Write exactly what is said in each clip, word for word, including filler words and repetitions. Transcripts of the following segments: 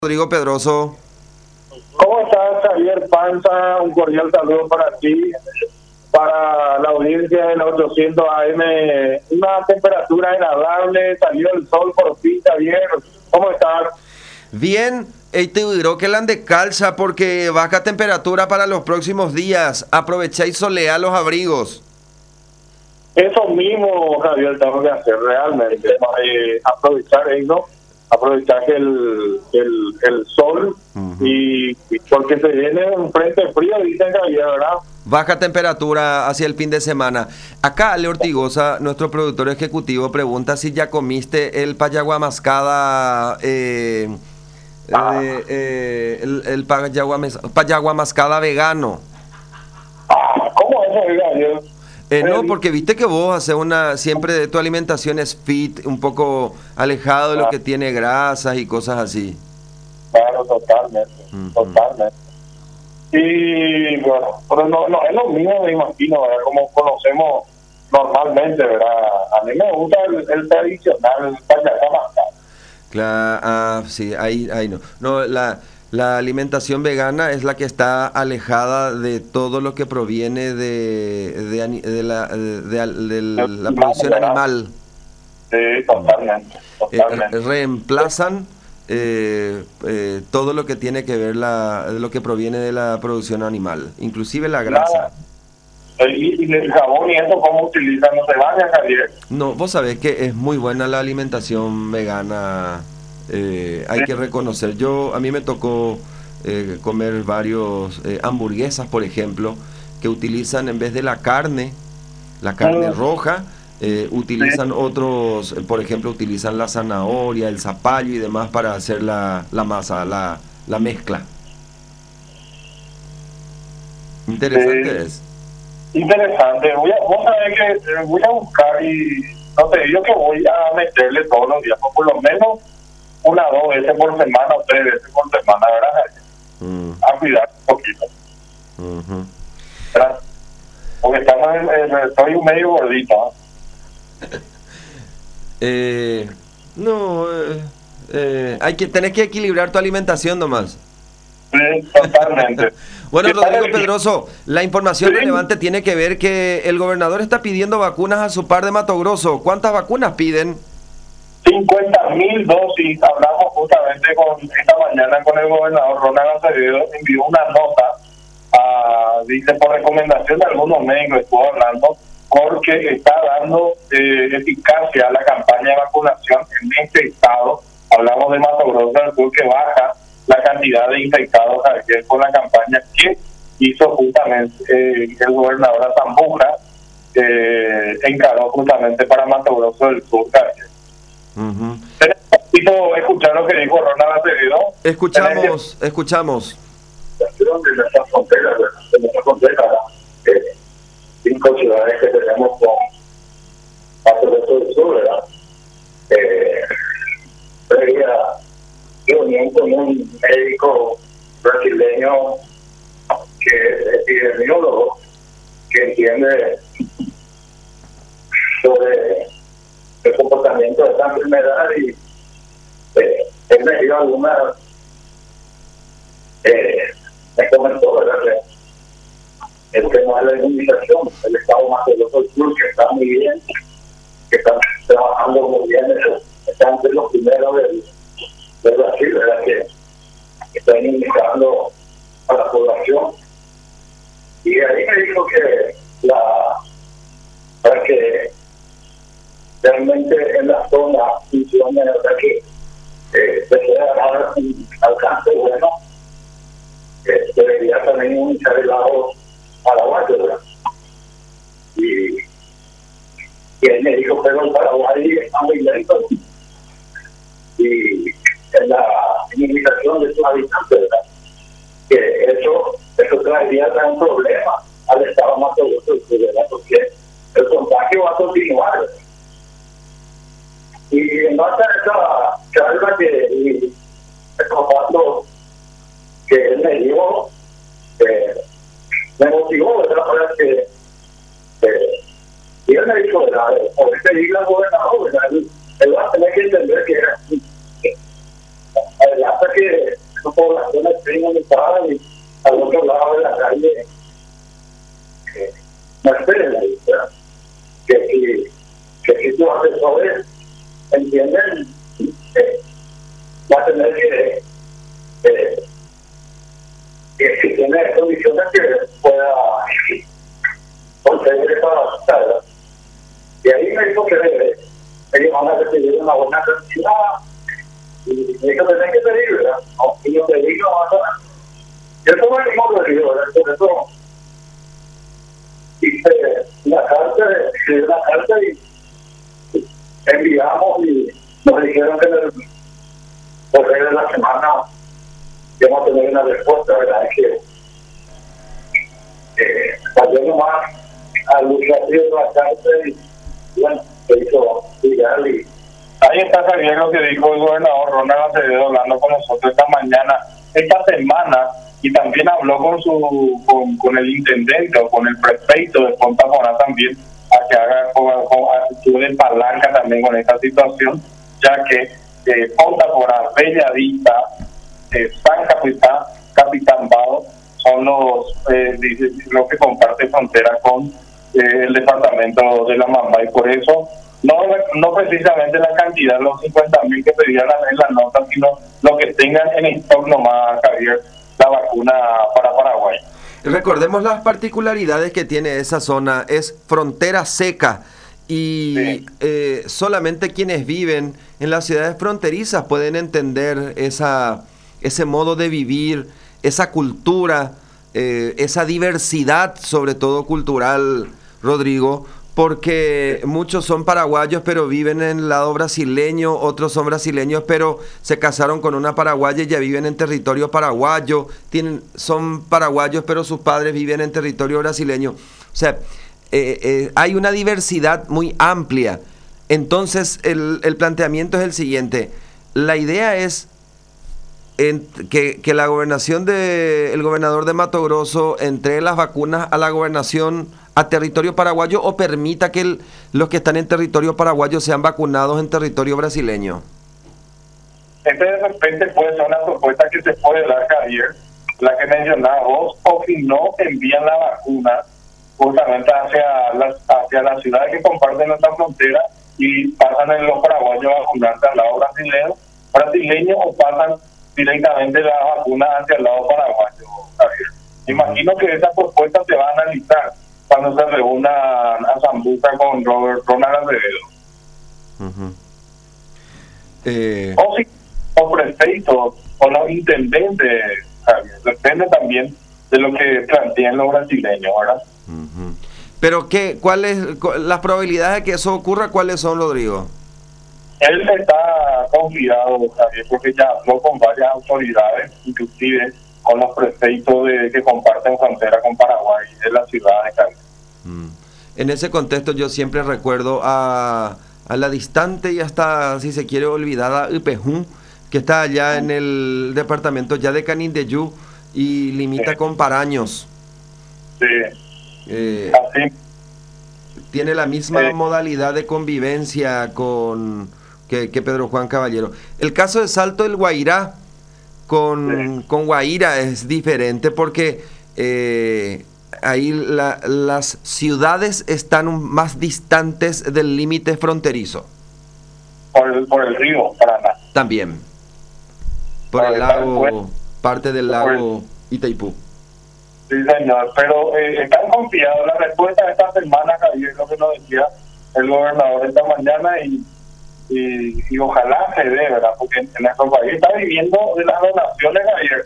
Rodrigo Pedroso. ¿Cómo estás, Javier Panza? Un cordial saludo para ti, para la audiencia de la ochocientos A M. Una temperatura agradable, salió el sol por fin, Javier. ¿Cómo estás? Bien, y te digo que la de calza porque baja temperatura para los próximos días. Aprovecha y solea los abrigos. Eso mismo, Javier, tengo que hacer realmente. Eh, aprovechar eso, aprovechar el, el, el sol uh-huh. y, y porque se viene un frente frío, dicen Javier, ¿verdad? Baja temperatura hacia el fin de semana. Acá Ale Ortigosa, nuestro productor ejecutivo, pregunta si ya comiste el payagua mascada, eh, ah. eh, eh, el, el payagua, payagua mascada vegano. Ah, ¿cómo es eso, Javier? Eh, no, porque viste que vos haces una, siempre tu alimentación es fit, un poco alejado de lo que tiene grasas y cosas así. Claro, totalmente, uh-huh. totalmente. Y bueno, pero no, no es lo mismo, me imagino, ¿verdad? Como conocemos normalmente, ¿verdad? A mí me gusta el, el tradicional, el payasá mascada. Claro, ah, sí, ahí, ahí no. No, la... La alimentación vegana es la que está alejada de todo lo que proviene de, de, de, la, de, de, de la producción animal. Sí, totalmente. totalmente. Eh, reemplazan eh, eh, todo lo que tiene que ver la, lo que proviene de la producción animal, inclusive la grasa. ¿Y, y el jabón y eso cómo utilizan? ¿No se bañan, Javier? No, vos sabés que es muy buena la alimentación vegana. Eh, hay que reconocer, yo a mí me tocó eh, comer varios eh, hamburguesas, por ejemplo, que utilizan en vez de la carne, la carne oh. roja, eh, utilizan sí. otros, por ejemplo, utilizan la zanahoria, el zapallo y demás para hacer la, la masa, la, la mezcla. Interesante sí. es. Interesante, voy a, vos sabés que eh, voy a buscar y no te digo que voy a meterle todos los días, por lo menos una dos veces por semana o tres veces por semana, ¿verdad? Mm. A cuidar un poquito. Uh-huh. Porque estamos en, en, estoy un medio gordito. ¿eh? eh, no, eh, eh, hay que tenés que equilibrar tu alimentación nomás. Sí, totalmente. Bueno, Rodrigo Pedroso, la información sí. relevante tiene que ver que el gobernador está pidiendo vacunas a su par de Mato Grosso. ¿Cuántas vacunas piden? cincuenta mil dosis. Hablamos justamente con esta mañana con el gobernador Ronald Acevedo, envió una nota, a, dice por recomendación de algunos médicos, estuvo hablando, porque está dando eh, eficacia a la campaña de vacunación en este estado. Hablamos de Mato Grosso del Sur, que baja la cantidad de infectados ayer con la campaña que hizo justamente eh, el gobernador Azambuja, eh, encaró justamente para Mato Grosso del Sur ayer. Uh-huh. ¿Escuchar lo que dijo Ronald Acevedo? Escuchamos, que... escuchamos. De nuestras fronteras, de nuestras fronteras, eh, cinco ciudades que tenemos con Mato Grosso del Sur, ¿verdad? Eh, previa reunión con un médico brasileño que es epidemiólogo, que entiende sobre el comportamiento de esta enfermedad y eh, él me dio algunas eh, me comentó, ¿verdad? El tema de la inmunización, el estado más del sur, que está muy bien, que están trabajando muy bien, están entre los primeros del, de Brasil, ¿verdad? Que, que están inmunizando a la población. Y ahí me dijo que la para que realmente en la zona funcione, ¿verdad? Que eh, se pueda dar un alcance bueno, eh, debería también inmunizar el lado paraguayo, ¿verdad? Y, y él me dijo, pero el Paraguay está muy lento y en la inmunización de sus habitantes, ¿verdad? Que eso, eso traería un problema al Estado más seguro, ¿verdad? Porque el contagio va a continuar, ¿verdad? Y en base a esa charla que y el comando que él me dio, eh, me motivó, ¿verdad? Para que eh, y él me dijo, ¿verdad? Por este diga al gobernador, ¿verdad? Él, él va a tener que entender que hasta que vecinos de Pará y al otro lado de la calle eh, Mercedes, ¿verdad? que si, que si tus asesores entienden, eh, va a tener que, eh, que si tiene condiciones que pueda conceder esa carga. Y ahí me dijo que eh, ellos van a recibir una buena cantidad y me dijo que tienen que pedir, ¿verdad? No, y yo pedí, no vas a... Yo no me animo a pedir, ¿verdad? Por eso hice una carta, escribí una carta y enviamos y nos dijeron que en el correo de la semana íbamos a tener una respuesta, ¿verdad? Es que eh, salió nomás al usuario de la carta y bueno, se hizo viral y... Ahí está Javier lo que dijo el gobernador Ronald Acevedo hablando con nosotros esta mañana, esta semana, y también habló con su con, con el intendente o con el prefecto de Ponta Porá también, a que haga con, con actitud de palanca también con esta situación, ya que eh, Ponta Porá, Bellavista, eh, San Capitán, Capitán Bao son los, eh, los que comparten frontera con eh, el departamento de La Mamba, y por eso no no precisamente la cantidad, los cincuenta mil que pedían en la nota, sino lo que tengan en stock nomás, Javier, la vacuna para Paraguay. Recordemos las particularidades que tiene esa zona, es frontera seca y sí. eh, solamente quienes viven en las ciudades fronterizas pueden entender esa, ese modo de vivir, esa cultura, eh, esa diversidad, sobre todo cultural, Rodrigo, porque muchos son paraguayos pero viven en el lado brasileño, otros son brasileños pero se casaron con una paraguaya y ya viven en territorio paraguayo, tienen, son paraguayos pero sus padres viven en territorio brasileño. O sea, eh, eh, hay una diversidad muy amplia. Entonces el, el planteamiento es el siguiente: la idea es en, que, que la gobernación de el gobernador de Mato Grosso entregue las vacunas a la gobernación a territorio paraguayo o permita que el, los que están en territorio paraguayo sean vacunados en territorio brasileño. Este de repente puede ser una propuesta que se puede dar, Javier, la que mencionaba vos, o si no envían la vacuna justamente hacia las hacia las ciudades que comparten nuestra frontera y pasan en los paraguayos a vacunarse al lado brasileño, brasileño o pasan directamente la vacuna hacia el lado paraguayo, Javier. Imagino que esa propuesta se va a analizar cuando se reúna a Zambuca con Robert Ronald Acevedo. Uh-huh. eh... O si o prefeitos o los intendentes, Javier, depende también de lo que plantean los brasileños, ¿verdad? Uh-huh. Pero qué, ¿cuáles las probabilidades de que eso ocurra? ¿Cuáles son, Rodrigo? Él está confiado, Javier, porque ya habló con varias autoridades, inclusive con los prefeitos de, que comparten frontera con Paraguay de la ciudad de Cali. Mm. En ese contexto yo siempre recuerdo a, a la distante y hasta, si se quiere, olvidada Ipejún, que está allá en el departamento ya de Canindeyú y limita sí. con Paraños. Sí. Eh, Así. Tiene la misma sí. modalidad de convivencia con que, que Pedro Juan Caballero. El caso de Salto del Guairá con, sí. con Guaira es diferente porque eh, ahí la, las ciudades están más distantes del límite fronterizo. Por el, por el río Paraná. También. Por, por el, el lago, bueno, parte del lago el, Itaipú. Sí, señor, pero eh, están confiados. La respuesta de esta semana, Javier, lo que nos decía el gobernador esta mañana y Y, y ojalá se dé, ¿verdad? Porque en nuestro país está viviendo de las donaciones, Javier.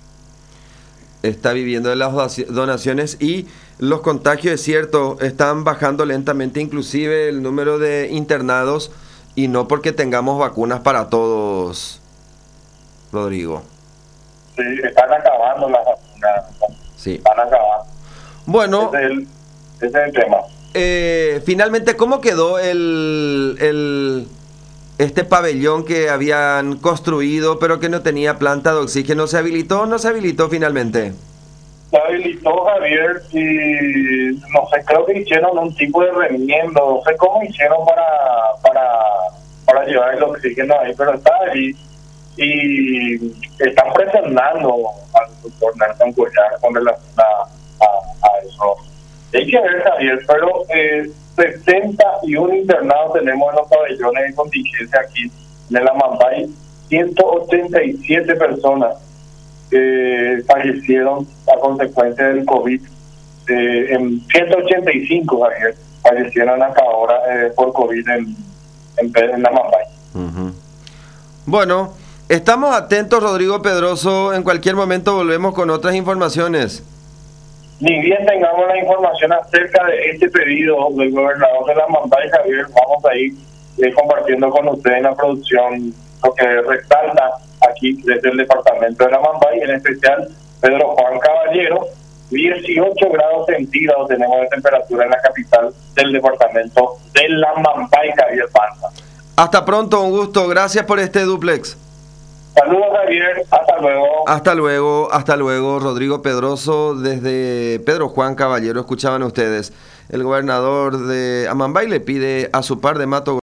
Está viviendo de las donaciones y los contagios, es cierto, están bajando lentamente, inclusive el número de internados, y no porque tengamos vacunas para todos, Rodrigo. Sí, están acabando las vacunas. Sí. Están acabando. Bueno. Ese es el, ese es el tema. Eh, finalmente, ¿cómo quedó el... el este pabellón que habían construido pero que no tenía planta de oxígeno? ¿Se habilitó o no se habilitó finalmente? Se habilitó, Javier, y no sé, creo que hicieron un tipo de remiendo, no sé cómo hicieron para para para llevar el oxígeno ahí, pero está ahí. y están presionando al doctor Nelson Cuellar con relación a, a, a eso. Hay que ver, Javier, pero eh, sesenta y uno internados tenemos en los pabellones de contingencia aquí en el Amambay, ciento ochenta y siete personas eh, fallecieron a consecuencia del COVID, eh, en ciento ochenta y cinco, Javier, fallecieron hasta ahora eh, por COVID en, en, en Amambay. Uh-huh. Bueno, estamos atentos, Rodrigo Pedroso, en cualquier momento volvemos con otras informaciones. Ni bien tengamos la información acerca de este pedido del gobernador de la Amambay, Javier, vamos a ir eh, compartiendo con ustedes en la producción lo que resalta aquí desde el departamento de la Amambay, en especial Pedro Juan Caballero. dieciocho grados centígrados tenemos de temperatura en la capital del departamento de la Amambay, Javier Panza. Hasta pronto, un gusto, gracias por este duplex. Saludos, Javier, hasta luego. Hasta luego, hasta luego, Rodrigo Pedroso, desde Pedro Juan Caballero. Escuchaban ustedes, el gobernador de Amambay le pide a su par de Mato